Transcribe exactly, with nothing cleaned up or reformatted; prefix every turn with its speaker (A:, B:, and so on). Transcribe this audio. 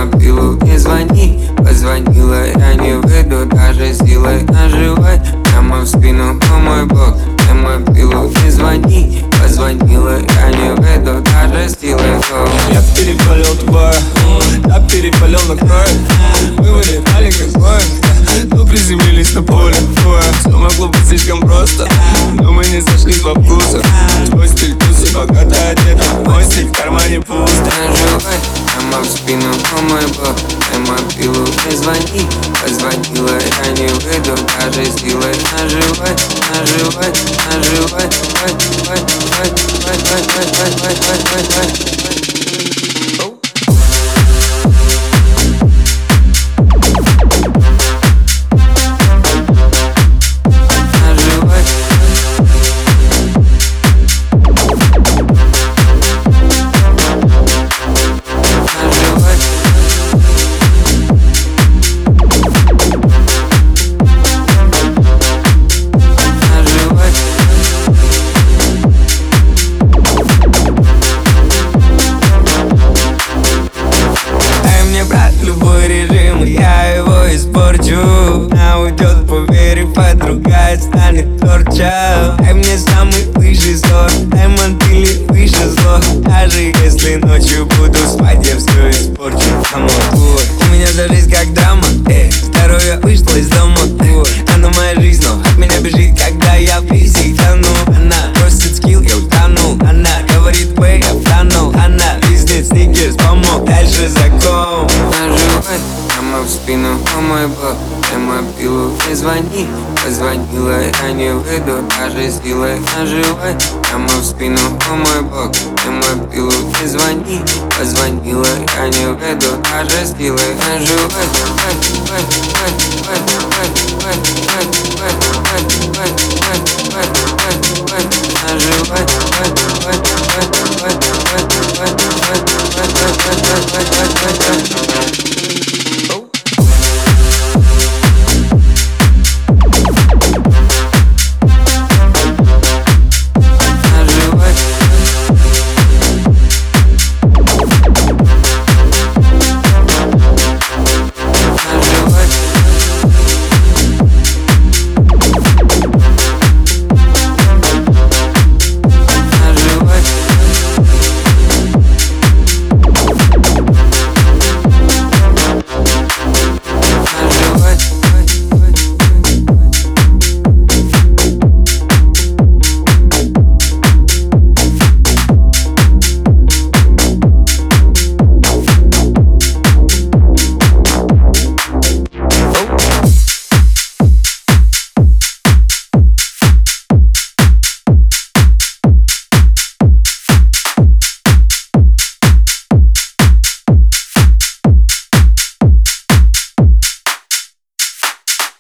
A: мою пилу, не звони. Позвонила, я не выйду даже силой наживать. Прямо в спину, о мой бог, на мою пилу, не звони. Позвонила, я не выйду даже силой.
B: Я перепалил твое, я перепалил на кровь. Мы вылетали как поезд, но приземлились на поле твое. Все могло быть слишком просто, но мы не сошлись во вкусах. Твой стиль тусы, богато одет, мой стиль в кармане пуст.
A: Наживать прямо в спину, о мой бог, на мою пилу, не звони. Позвонила, я не выйду даже силой наживать. Наживать, наживать, вать, вать, вать, вать, вать, вать, вать, вать, вать, вать.
B: Любой режим, я его испорчу. Она уйдет, поверив, а другая станет торча. Дай мне самый высший сорт, даймонд или выше зло. Даже если ночью буду спать, я все испорчу. Амор, у меня за жизнь как драма, эй, здоровье вышло из дома. Она моя жизнь, но от меня бежит, когда я в писи тону. Она просит скилл, я утонул. Она говорит, бэй, я втонул. Она виснет, сникерс помог, дальше закон.
A: Наживать прямо в спину, о мой бог, на мою пилу, не звони. Позвонила, я не выйду даже силой наживать. Прямо в спину, о мой бог, на мою пилу, не звони. Позвонила, я не выйду даже силой наживать. Наживать,